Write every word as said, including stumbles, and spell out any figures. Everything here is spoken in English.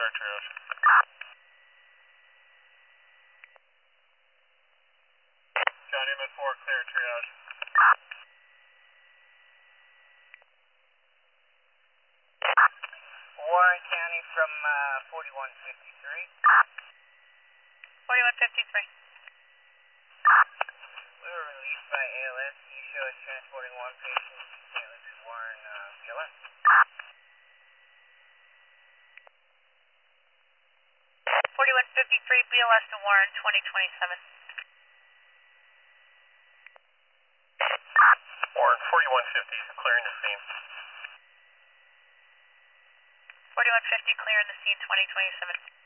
clear triage. Johnny, M S four, clear triage. Warren County from uh, forty-one fifty-three. forty-one fifty-three. We were released by A L S. You show us transporting one patient to Saint Luke's Warren uh, V L S. forty-one fifty-three, B L S to Warren, twenty twenty-seven. Warren, forty-one fifty, clearing the scene. forty-one fifty, clearing the scene, twenty twenty-seven.